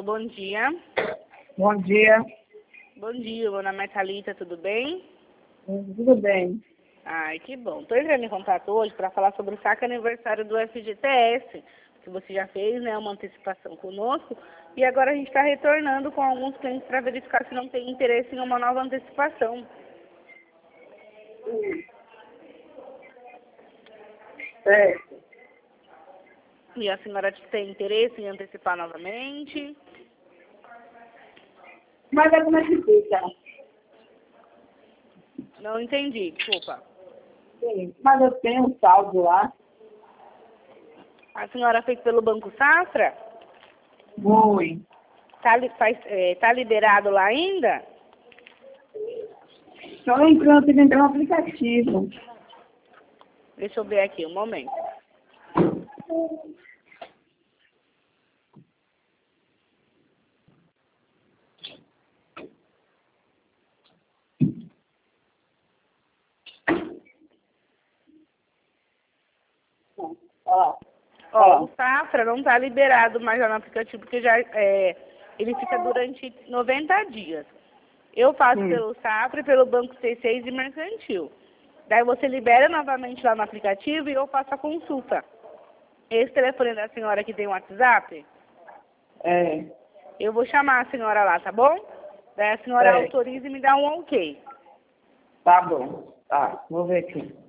bom dia. Bom dia. Bom dia, meu nome é Thalita, tudo bem? Tudo bem. Ai, que bom. Estou entrando em contato hoje para falar sobre o saque aniversário do FGTS, que você já fez, né, uma antecipação conosco, e agora a gente está retornando com alguns clientes para verificar se não tem interesse em uma nova antecipação. Certo. E a senhora tem interesse em antecipar novamente? Mas é como é que fica? Não entendi, desculpa. Sim. Mas eu tenho um saldo lá. A senhora fez pelo Banco Safra? Oi. Tá liberado lá ainda? Só entrando, tem que entrar no aplicativo. Deixa eu ver aqui, um momento. Ó. Ó, o Safra não está liberado mais lá no aplicativo, porque já ele fica durante 90 dias. Eu faço pelo Safra e pelo Banco C6 e Mercantil. Daí você libera novamente lá no aplicativo e eu faço a consulta. Esse telefone da senhora que tem o WhatsApp, É. eu vou chamar a senhora lá, tá bom? Daí a senhora autoriza e me dá um ok. Tá bom. Tá, vou ver aqui.